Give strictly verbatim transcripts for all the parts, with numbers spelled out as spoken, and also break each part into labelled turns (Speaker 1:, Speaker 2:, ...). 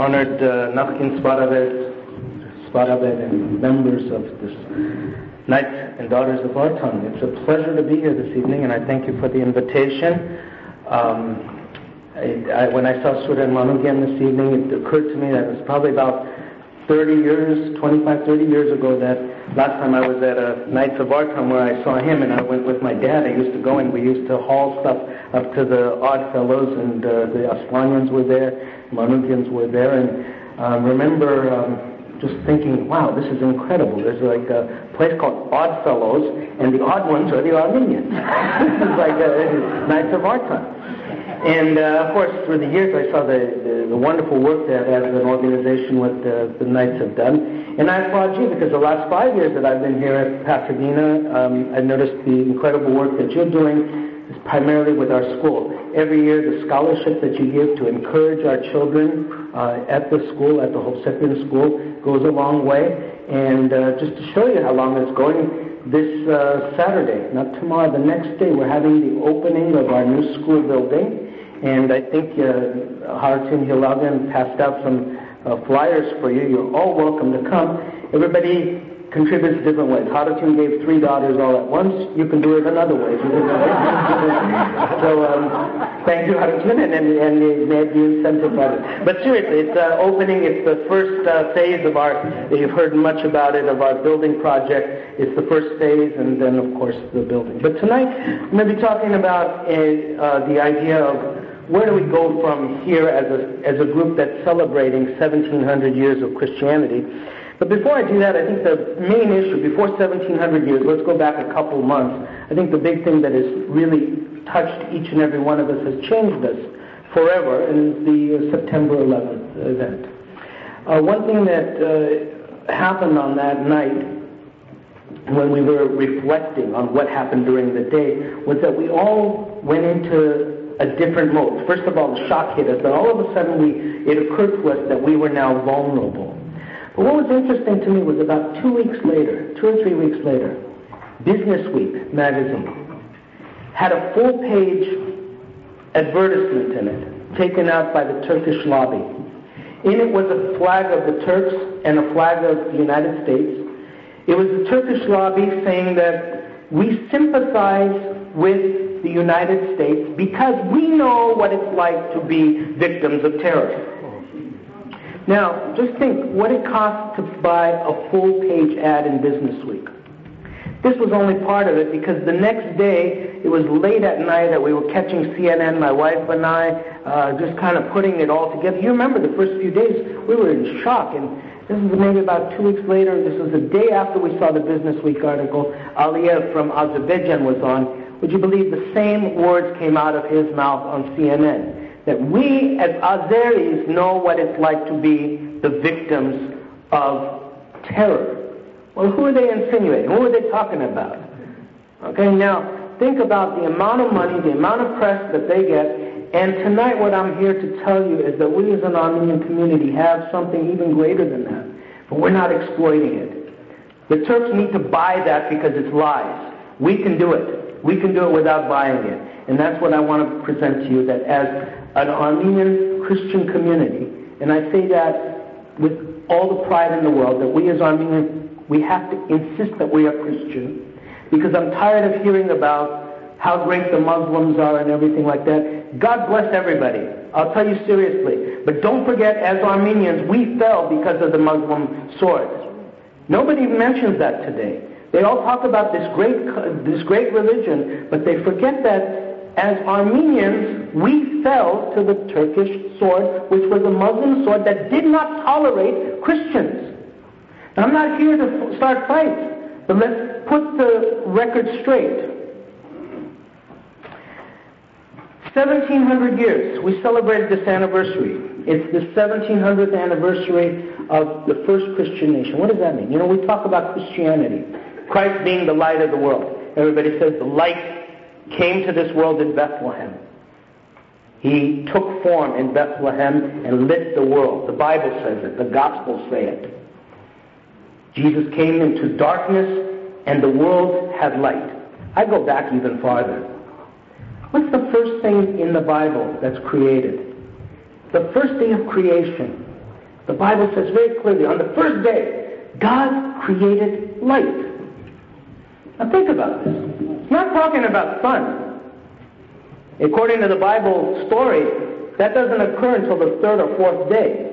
Speaker 1: honored uh, Nachkin Svarabed, Svarabed and members of this Knights and Daughters of Artan. It's a pleasure to be here this evening, and I thank you for the invitation. Um, I, I, when I saw Surya Manugian this evening, it occurred to me that it was probably about thirty years, twenty-five, thirty years ago that last time I was at a Knights of Artan where I saw him, and I went with my dad. I used to go and we used to haul stuff up to the Odd Fellows, and uh, the Aswanians were there, Manugians were there, and um, remember um, just thinking, wow, this is incredible. There's like a place called Odd Fellows, and the odd ones are the Armenians. This is like a Knights of Artan. And uh, of course, through the years, I saw the, the, the wonderful work that as an organization what the, the Knights have done. And I applaud you because the last five years that I've been here at Pasadena, um, I've noticed the incredible work that you're doing is primarily with our school. Every year, the scholarship that you give to encourage our children uh, at the school, at the Hovsepian School, goes a long way. And uh, just to show you how long it's going, this uh, Saturday, not tomorrow, the next day, we're having the opening of our new school building. And I think uh, Haratin Hilagan passed out some uh, flyers for you. You're all welcome to come. Everybody contributes different ways. Haratin gave three daughters all at once. You can do it another way. So um, thank you, Haratin, and, and, and the incentive for it. But seriously, it's uh, opening. It's the first uh, phase of our, you've heard much about it, of our building project. It's the first phase, and then, of course, the building. But tonight, I'm going to be talking about a, uh, the idea of where do we go from here as a, as a group that's celebrating seventeen hundred years of Christianity. But before I do that, I think the main issue, before seventeen hundred years, let's go back a couple months, I think the big thing that has really touched each and every one of us, has changed us forever, and is the uh, September eleventh event. Uh, one thing that uh, happened on that night, when we were reflecting on what happened during the day, was that we all went into a different mode. First of all, the shock hit us, that all of a sudden we, it occurred to us that we were now vulnerable. But what was interesting to me was about two weeks later, two or three weeks later, Business Week magazine had a full-page advertisement in it, taken out by the Turkish lobby. In it was a flag of the Turks and a flag of the United States. It was the Turkish lobby saying that we sympathize with the United States because we know what it's like to be victims of terror. Now, just think what it costs to buy a full-page ad in Business Week. This was only part of it because the next day, it was late at night that we were catching C N N, my wife and I, uh, just kind of putting it all together. You remember the first few days, we were in shock, and this is maybe about two weeks later. This was the day after we saw the Business Week article. Aliyev from Azerbaijan was on. Would you believe the same words came out of his mouth on C N N? That we as Azeris know what it's like to be the victims of terror. Well, who are they insinuating? Who are they talking about? Okay, now think about the amount of money, the amount of press that they get. And tonight what I'm here to tell you is that we as an Armenian community have something even greater than that. But we're not exploiting it. The Turks need to buy that because it's lies. We can do it. We can do it without buying it. And that's what I want to present to you, that as an Armenian Christian community, and I say that with all the pride in the world, that we as Armenians, we have to insist that we are Christian, because I'm tired of hearing about how great the Muslims are and everything like that. God bless everybody. I'll tell you seriously. But don't forget, as Armenians, we fell because of the Muslim sword. Nobody mentions that today. They all talk about this great, this great religion, but they forget that as Armenians, we fell to the Turkish sword, which was a Muslim sword that did not tolerate Christians. Now, I'm not here to start fights, but let's put the record straight. seventeen hundred years, we celebrated this anniversary. It's the seventeen hundredth anniversary of the first Christian nation. What does that mean? You know, we talk about Christianity, Christ being the light of the world. Everybody says the light came to this world in Bethlehem. He took form in Bethlehem and lit the world. The Bible says it. The Gospels say it. Jesus came into darkness and the world had light. I go back even farther. What's the first thing in the Bible that's created? The first day of creation The Bible says very clearly, on the first day, God created light. Now think about this. It's not talking about sun. According to the Bible story, that doesn't occur until the third or fourth day.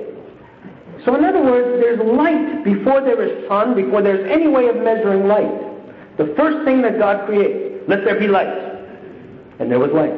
Speaker 1: So in other words, there's light before there is sun, before there's any way of measuring light. The first thing that God creates, let there be light. And there was light.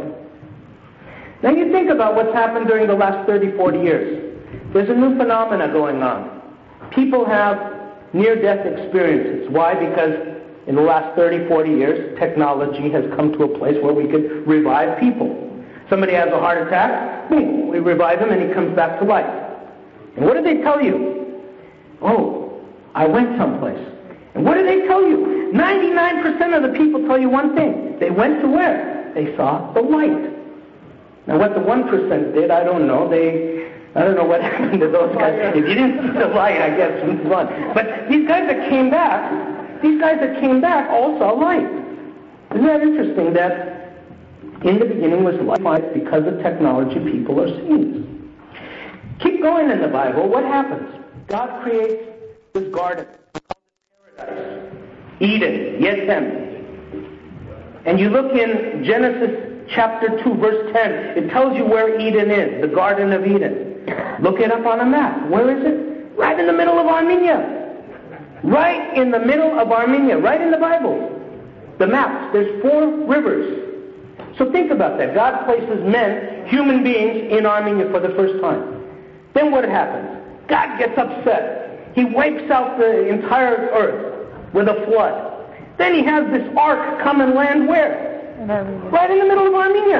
Speaker 1: Now you think about what's happened during the last thirty, forty years. There's a new phenomena going on. People have near-death experiences. Why? Because in the last thirty, forty years, technology has come to a place where we could revive people. Somebody has a heart attack, boom, we revive him and he comes back to life. And what do they tell you? Oh, I went someplace. And what do they tell you? ninety-nine percent of the people tell you one thing. They went to where? They saw the light. Now what the one percent did, I don't know. They, I don't know what happened to those guys. If you didn't see the light, I guess it's fun. But these guys that came back, these guys that came back all saw light. Isn't that interesting that in the beginning was light, because of technology people are seeing this. Keep going in the Bible. What happens? God creates this garden, paradise, Eden, Yesem. And you look in Genesis chapter two, verse ten. It tells you where Eden is, the Garden of Eden. Look it up on a map. Where is it? Right in the middle of Armenia. Right in the middle of Armenia. Right in the Bible. The maps. There's four rivers. So think about that. God places men, human beings, in Armenia for the first time. Then what happens? God gets upset. He wipes out the entire earth with a flood. Then he has this ark come and land where? Right in the middle of Armenia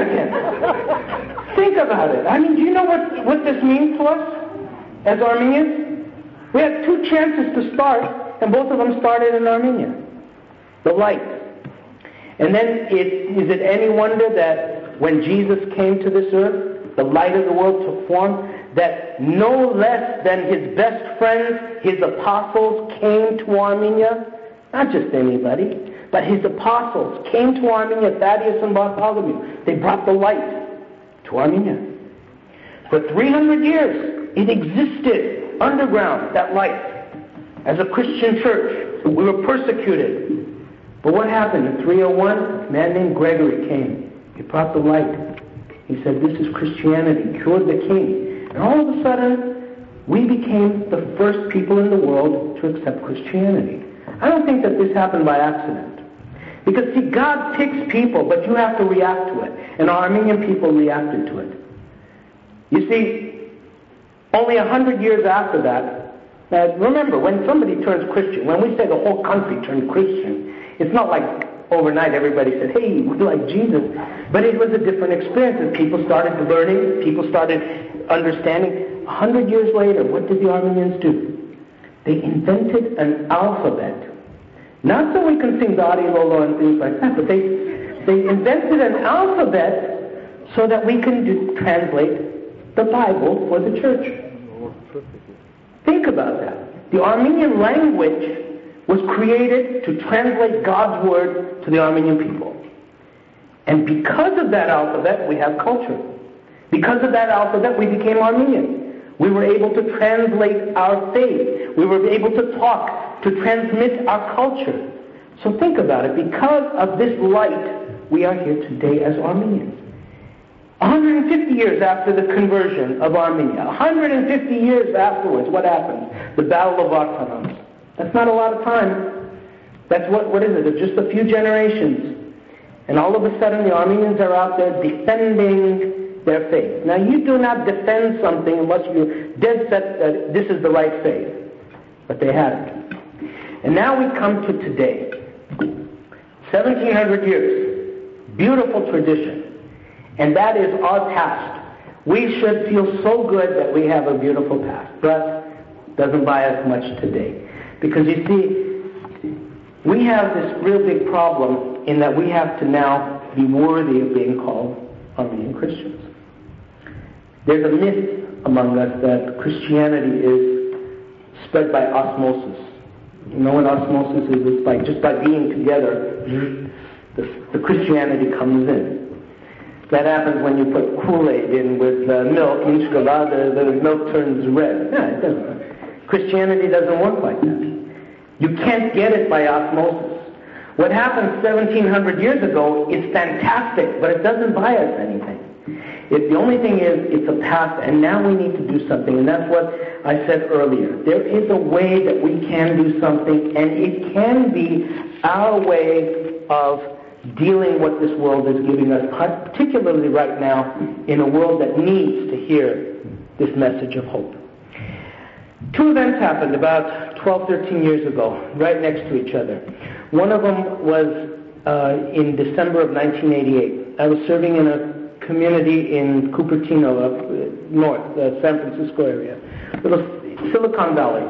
Speaker 1: again. Think about it. I mean, do you know what, what this means to us as Armenians? We had two chances to start, and both of them started in Armenia. The light. And then it, is it any wonder that when Jesus came to this earth, the light of the world took form, that no less than his best friends, his apostles, came to Armenia? Not just anybody, but his apostles came to Armenia, Thaddeus and Bartholomew. They brought the light to Armenia. For three hundred years, it existed underground, that light. As a Christian church, we were persecuted. But what happened? In three oh one, a man named Gregory came. He brought the light. He said, this is Christianity, cured the king. And all of a sudden, we became the first people in the world to accept Christianity. I don't think that this happened by accident. Because, see, God picks people, but you have to react to it. And Armenian people reacted to it. You see, only a hundred years after that, now remember, when somebody turns Christian, when we say the whole country turned Christian, it's not like overnight everybody said, hey, we like Jesus. But it was a different experience. And people started learning, people started understanding. A hundred years later, what did the Armenians do? They invented an alphabet. Not so we can sing Dari Lolo and things like that, but they, they invented an alphabet so that we can do, translate the Bible for the church. Think about that. The Armenian language was created to translate God's word to the Armenian people. And because of that alphabet, we have culture. Because of that alphabet, we became Armenian. We were able to translate our faith. We were able to talk, to transmit our culture. So think about it. Because of this light, we are here today as Armenians. one hundred fifty years after the conversion of Armenia, one hundred fifty years afterwards, what happened? The Battle of Vartanants. That's not a lot of time. That's what, what is it? It's just a few generations. And all of a sudden the Armenians are out there defending their faith. Now you do not defend something unless you're dead set that this is the right faith. But they hadn't. And now we come to today. seventeen hundred years. Beautiful tradition. And that is our past. We should feel so good that we have a beautiful past. But it doesn't buy us much today. Because you see, we have this real big problem in that we have to now be worthy of being called Armenian Christians. There's a myth among us that Christianity is spread by osmosis. You know what osmosis is? It's like just by being together, the, the Christianity comes in. That happens when you put Kool-Aid in with uh, milk, in chocolate, the, the milk turns red. No, it doesn't. Christianity doesn't work like that. You can't get it by osmosis. What happened seventeen hundred years ago is fantastic, but it doesn't buy us anything. It, the only thing is, it's a path, and now we need to do something, and that's what I said earlier. There is a way that we can do something, and it can be our way of dealing what this world is giving us, particularly right now in a world that needs to hear this message of hope. Two events happened about twelve, thirteen years ago, right next to each other. One of them was uh, in December of nineteen eighty-eight. I was serving in a community in Cupertino, up north, uh, San Francisco area, little Silicon Valley,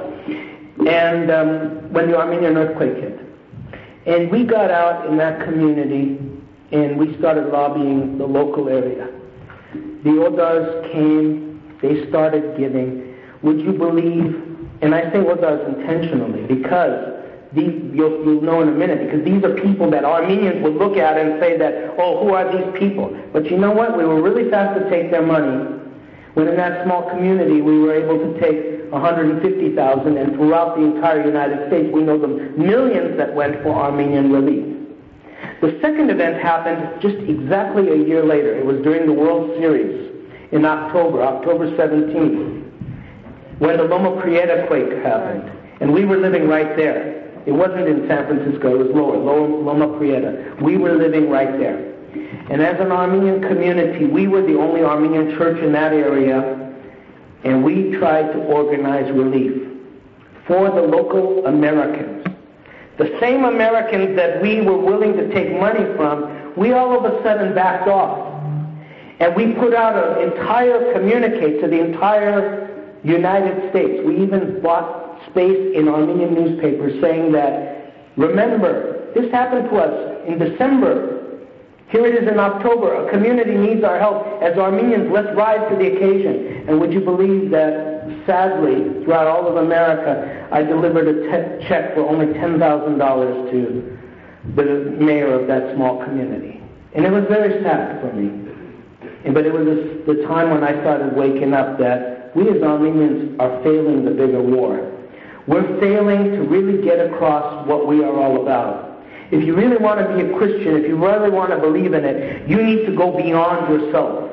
Speaker 1: and um, when the Armenian earthquake hit. And we got out in that community and we started lobbying the local area. The Odars came, they started giving. Would you believe, and I say Odars intentionally because these, you'll, you'll know in a minute, because these are people that Armenians would look at and say that, oh, who are these people? But you know what? We were really fast to take their money. When in that small community we were able to take one hundred fifty thousand, and throughout the entire United States we know the millions that went for Armenian relief. The second event happened just exactly a year later. It was during the World Series in October, October seventeenth, when the Loma Prieta quake happened. And we were living right there. It wasn't in San Francisco, it was lower, Loma Prieta. We were living right there. And as an Armenian community, we were the only Armenian church in that area, and we tried to organize relief for the local Americans. The same Americans that we were willing to take money from, we all of a sudden backed off. And we put out an entire communique to the entire United States. We even bought space in Armenian newspapers saying that, remember, this happened to us in December. Here it is in October. A community needs our help. As Armenians, let's rise to the occasion. And would you believe that, sadly, throughout all of America, I delivered a te- check for only ten thousand dollars to the mayor of that small community. And it was very sad for me. But it was the time when I started waking up that we as Armenians are failing the bigger war. We're failing to really get across what we are all about. If you really want to be a Christian, if you really want to believe in it, you need to go beyond yourself.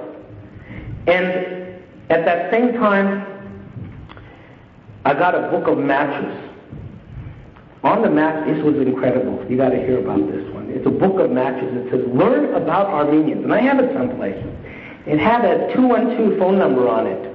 Speaker 1: And at that same time, I got a book of matches. On the match, this was incredible. You got to hear about this one. It's a book of matches. It says, learn about Armenians. And I have it someplace. It had a two one two phone number on it.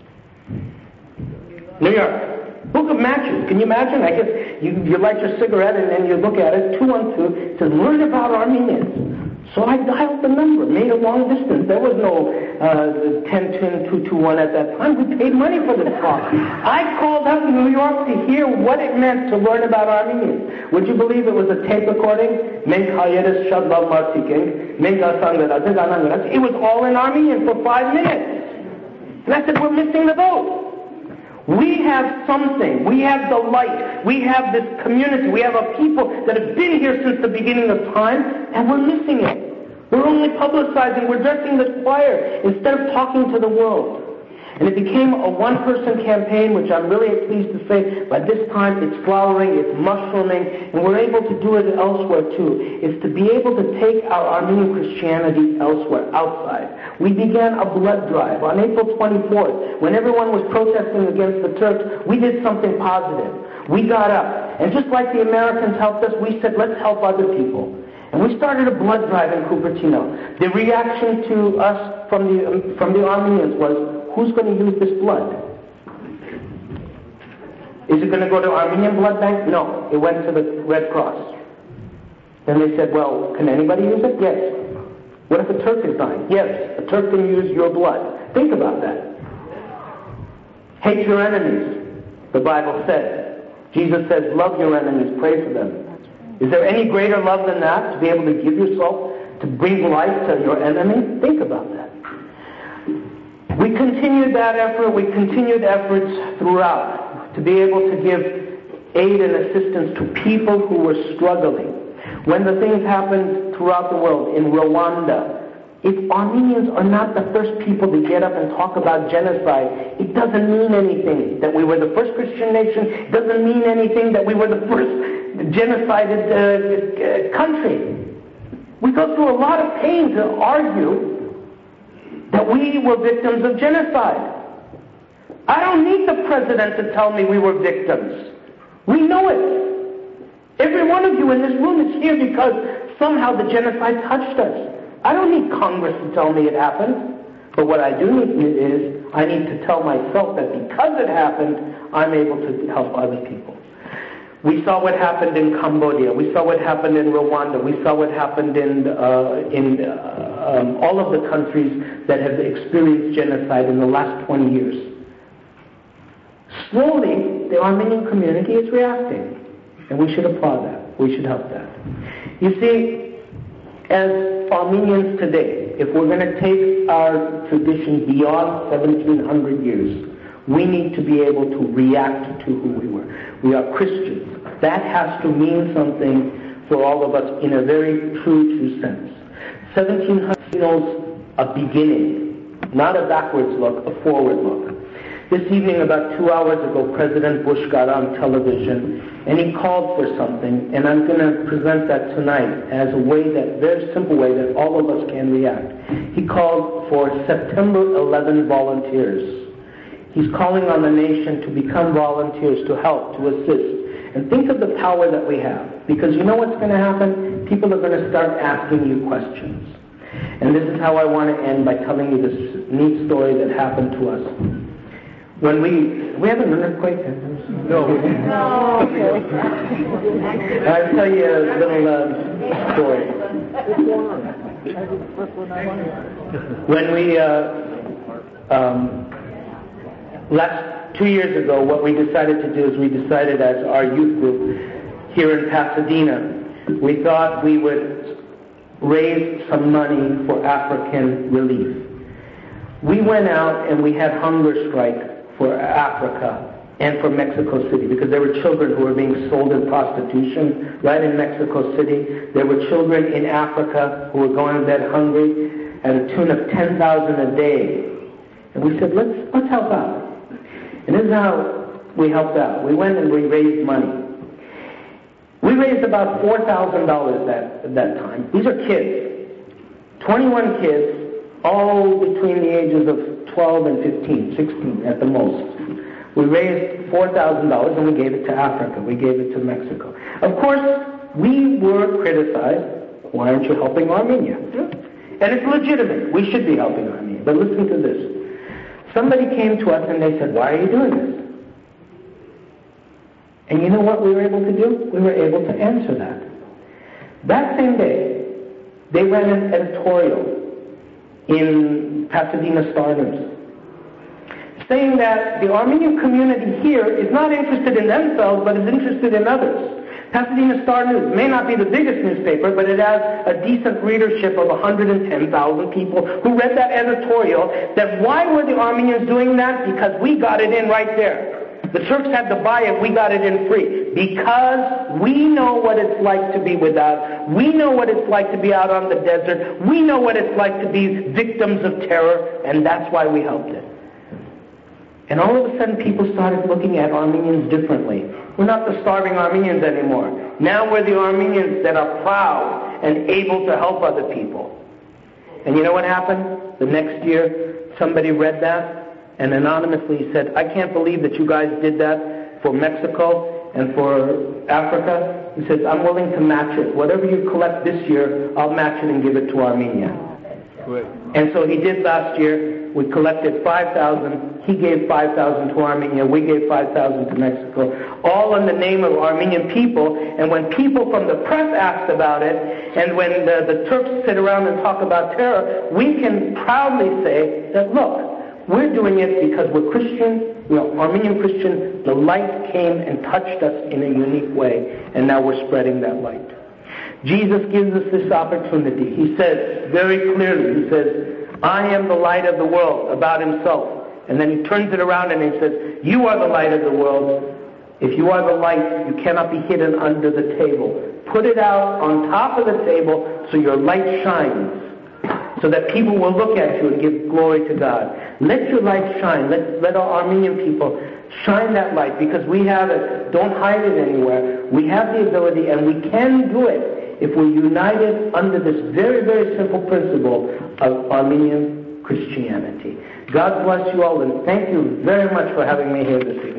Speaker 1: New York. Book of matches. Can you imagine? I guess you, you light your cigarette and then you look at it, two one two, it says, learn about Armenians. So I dialed the number, made a long distance. There was no uh, ten ten two two one at that time. We paid money for this call. I called up New York to hear what it meant to learn about Armenians. Would you believe it was a tape recording? It was all in Armenian for five minutes. And I said, we're missing the boat. We have something. We have the light. We have this community. We have a people that have been here since the beginning of time, and we're missing it. We're only publicizing. We're dressing the choir instead of talking to the world. And it became a one-person campaign, which I'm really pleased to say, by this time it's flowering, it's mushrooming, and we're able to do it elsewhere too. It's to be able to take our Armenian Christianity elsewhere, outside. We began a blood drive on April twenty-fourth. When everyone was protesting against the Turks, we did something positive. We got up, and just like the Americans helped us, we said, let's help other people. And we started a blood drive in Cupertino. The reaction to us from the, um, from the Armenians was, who's going to use this blood? Is it going to go to Armenian blood bank? No, it went to the Red Cross. Then they said, well, can anybody use it? Yes. What if a Turk is dying? Yes, a Turk can use your blood. Think about that. Hate your enemies, the Bible says. Jesus says, love your enemies, pray for them. Is there any greater love than that, to be able to give yourself, to bring life to your enemy? Think about that. We continued that effort, we continued efforts throughout to be able to give aid and assistance to people who were struggling. When the things happened throughout the world, in Rwanda, If Armenians are not the first people to get up and talk about genocide, it doesn't mean anything that we were the first Christian nation. It doesn't mean anything that we were the first genocided uh, uh, country. We go through a lot of pain to argue that we were victims of genocide. I don't need the president to tell me we were victims. We know it. Every one of you in this room is here because somehow the genocide touched us. I don't need Congress to tell me it happened. But what I do need is, I need to tell myself that because it happened, I'm able to help other people. We saw what happened in Cambodia. We saw what happened in Rwanda. We saw what happened in, uh, in uh, um, all of the countries that have experienced genocide in the last twenty years. Slowly, the Armenian community is reacting. And we should applaud that. We should help that. You see, as Armenians today, if we're going to take our tradition beyond seventeen hundred years, we need to be able to react to who we were. We are Christians. That has to mean something for all of us in a very true, true sense. seventeen hundred signals a beginning, not a backwards look, a forward look. This evening, about two hours ago, President Bush got on television and he called for something, and I'm going to present that tonight as a way that, very simple way that all of us can react. He called for September eleventh volunteers. He's calling on the nation to become volunteers, to help, to assist. And think of the power that we have. Because you know what's going to happen? People are going to start asking you questions. And this is how I want to end, by telling you this neat story that happened to us. When we, we have an earthquake? No. No. I'll tell you a little uh, story. When we, uh, um, last two years ago, what we decided to do is we decided as our youth group here in Pasadena, we thought we would raise some money for African relief. We went out and we had hunger strike for Africa and for Mexico City, because there were children who were being sold in prostitution right in Mexico City. There were children in Africa who were going to bed hungry at a tune of ten thousand a day. And we said, let's let's help out. And this is how we helped out. We went and we raised money. We raised about four thousand dollars that, at that time. These are kids, twenty-one kids, all between the ages of twelve and fifteen, sixteen at the most. We raised four thousand dollars and we gave it to Africa. We gave it to Mexico. Of course, we were criticized. Why aren't you helping Armenia? And it's legitimate. We should be helping Armenia. But listen to this. Somebody came to us and they said, why are you doing this? And you know what we were able to do? We were able to answer that. That same day, they ran an editorial in Pasadena Star News, saying that the Armenian community here is not interested in themselves, but is interested in others. Pasadena Star News may not be the biggest newspaper, but it has a decent readership of one hundred ten thousand people who read that editorial. That why were the Armenians doing that? Because we got it in right there. The Turks had to buy it, we got it in free. Because we know what it's like to be without. We know what it's like to be out on the desert. We know what it's like to be victims of terror, and that's why we helped it. And all of a sudden people started looking at Armenians differently. We're not the starving Armenians anymore. Now we're the Armenians that are proud and able to help other people. And you know what happened? The next year, somebody read that and anonymously said, I can't believe that you guys did that for Mexico and for Africa. He says, I'm willing to match it. Whatever you collect this year, I'll match it and give it to Armenia. Great. And so he did last year. We collected five thousand. He gave five thousand to Armenia. We gave five thousand to Mexico. All in the name of Armenian people. And when people from the press asked about it, and when the, the Turks sit around and talk about terror, we can proudly say that, look, we're doing it because we're Christian, we are Armenian Christian. The light came and touched us in a unique way, and now we're spreading that light. Jesus gives us this opportunity. He says very clearly, he says, I am the light of the world, about himself. And then he turns it around and he says, you are the light of the world. If you are the light, you cannot be hidden under the table. Put it out on top of the table so your light shines. So so that people will look at you and give glory to God. Let your light shine. Let, let our Armenian people shine that light, because we have it. Don't hide it anywhere. We have the ability, and we can do it if we're united under this very, very simple principle of Armenian Christianity. God bless you all, and thank you very much for having me here this evening.